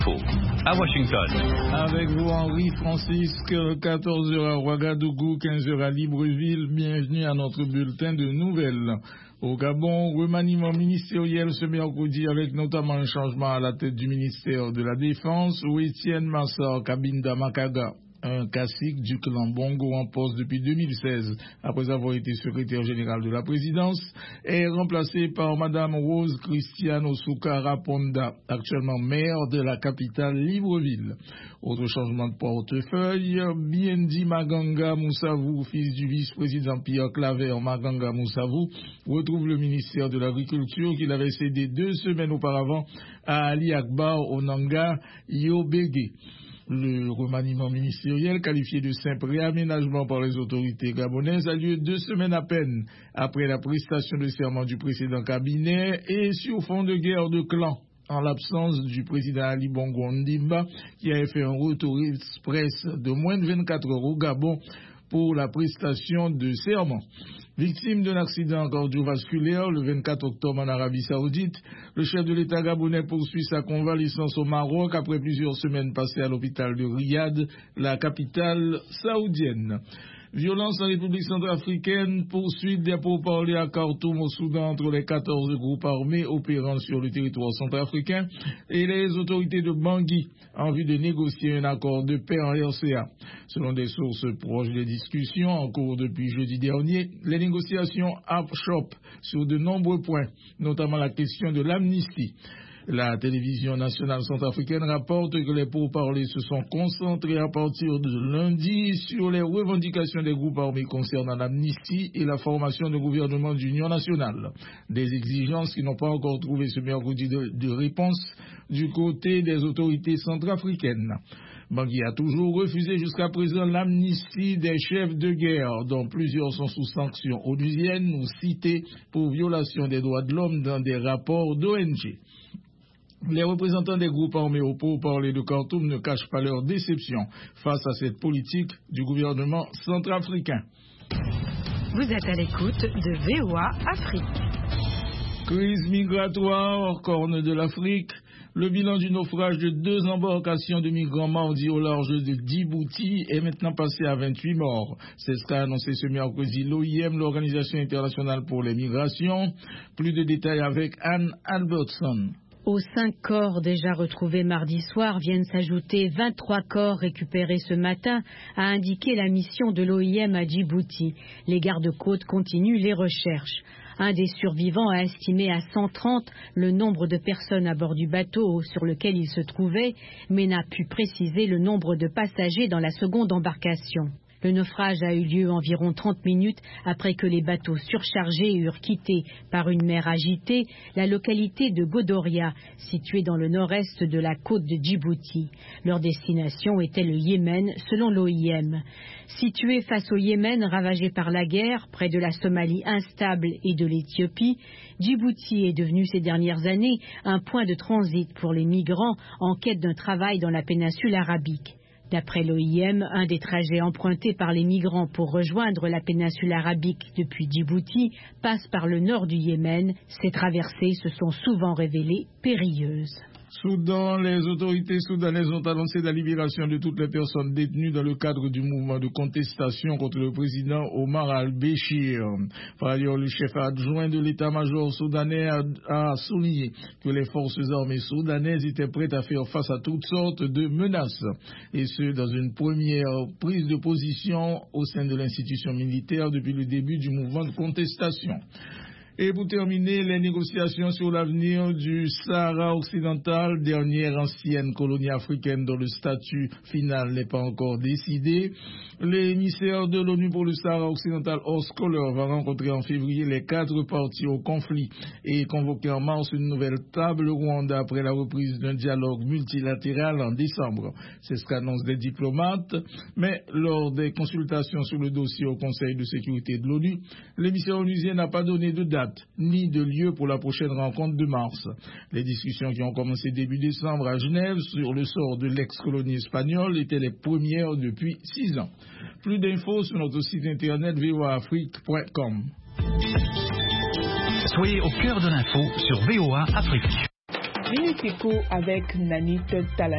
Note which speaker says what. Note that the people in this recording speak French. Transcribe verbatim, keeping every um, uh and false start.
Speaker 1: À Washington.
Speaker 2: Avec vous, Henri Francisque, quatorze heures à Ouagadougou, quinze heures à Libreville. Bienvenue à notre bulletin de nouvelles. Au Gabon, remaniement ministériel ce mercredi avec notamment un changement à la tête du ministère de la Défense où Étienne Massar Kabinda Makaga, un cacique du clan Bongo en poste depuis deux mille seize, après avoir été secrétaire général de la présidence, est remplacé par Madame Rose Christiane Osukara Ponda, actuellement maire de la capitale Libreville. Autre changement de portefeuille, Biendi Maganga Moussavou, fils du vice-président Pierre Claver Maganga Moussavou, retrouve le ministère de l'Agriculture qu'il avait cédé deux semaines auparavant à Ali Akbar Onanga Yobege. Le remaniement ministériel, qualifié de simple réaménagement par les autorités gabonaises, a lieu deux semaines à peine après la prestation de serment du précédent cabinet et sur fond de guerre de clans, en l'absence du président Ali Bongo Ondimba, qui avait fait un retour express de moins de vingt-quatre heures au Gabon pour la prestation de serment. Victime d'un accident cardiovasculaire le vingt-quatre octobre en Arabie Saoudite, le chef de l'État gabonais poursuit sa convalescence au Maroc après plusieurs semaines passées à l'hôpital de Riyad, la capitale saoudienne. Violence en République centrafricaine, poursuite des pourparlers à Khartoum au Soudan entre les quatorze groupes armés opérant sur le territoire centrafricain et les autorités de Bangui en vue de négocier un accord de paix en R C A. Selon des sources proches des discussions en cours depuis jeudi dernier, les négociations achoppent sur de nombreux points, notamment la question de l'amnistie. La télévision nationale centrafricaine rapporte que les pourparlers se sont concentrés à partir de lundi sur les revendications des groupes armés concernant l'amnistie et la formation de gouvernement d'union nationale. Des exigences qui n'ont pas encore trouvé ce mercredi de, de réponse du côté des autorités centrafricaines. Bangui a toujours refusé jusqu'à présent l'amnistie des chefs de guerre, dont plusieurs sont sous sanction onusienne ou cités pour violation des droits de l'homme dans des rapports d'O N G. Les représentants des groupes armés au pourparlers de Khartoum ne cachent pas leur déception face à cette politique du gouvernement centrafricain.
Speaker 3: Vous êtes à l'écoute de V O A Afrique.
Speaker 2: Crise migratoire, corne de l'Afrique. Le bilan du naufrage de deux embarcations de migrants mardi au large de Djibouti est maintenant passé à vingt-huit morts. C'est ce qu'a annoncé ce mercredi l'O I M, l'Organisation internationale pour les migrations. Plus de détails avec Anne Albertson.
Speaker 4: Aux cinq corps déjà retrouvés mardi soir viennent s'ajouter vingt-trois corps récupérés ce matin, a indiqué la mission de l'O I M à Djibouti. Les gardes-côtes continuent les recherches. Un des survivants a estimé à cent trente le nombre de personnes à bord du bateau sur lequel il se trouvait, mais n'a pu préciser le nombre de passagers dans la seconde embarcation. Le naufrage a eu lieu environ trente minutes après que les bateaux surchargés eurent quitté par une mer agitée la localité de Godoria, située dans le nord-est de la côte de Djibouti. Leur destination était le Yémen, selon l'O I M. Situé face au Yémen, ravagé par la guerre, près de la Somalie instable et de l'Éthiopie, Djibouti est devenu ces dernières années un point de transit pour les migrants en quête d'un travail dans la péninsule arabique. D'après l'O I M, un des trajets empruntés par les migrants pour rejoindre la péninsule arabique depuis Djibouti passe par le nord du Yémen. Ces traversées se sont souvent révélées périlleuses.
Speaker 2: Soudan, les autorités soudanaises ont annoncé la libération de toutes les personnes détenues dans le cadre du mouvement de contestation contre le président Omar al-Béchir. Par ailleurs, le chef adjoint de l'état-major soudanais a, a souligné que les forces armées soudanaises étaient prêtes à faire face à toutes sortes de menaces, et ce, dans une première prise de position au sein de l'institution militaire depuis le début du mouvement de contestation. Et pour terminer, les négociations sur l'avenir du Sahara occidental, dernière ancienne colonie africaine dont le statut final n'est pas encore décidé. L'émissaire de l'ONU pour le Sahara occidental, Horst Kohler, va rencontrer en février les quatre parties au conflit et convoquer en mars une nouvelle table ronde après la reprise d'un dialogue multilatéral en décembre. C'est ce qu'annoncent des diplomates. Mais lors des consultations sur le dossier au Conseil de sécurité de l'ONU, l'émissaire onusien n'a pas donné de date ni de lieu pour la prochaine rencontre de mars. Les discussions qui ont commencé début décembre à Genève sur le sort de l'ex-colonie espagnole étaient les premières depuis six ans. Plus d'infos sur notre site internet v o a afrique point com.
Speaker 1: Soyez au cœur de l'info sur V O A Afrique.
Speaker 5: Minutico avec Nanit Tala.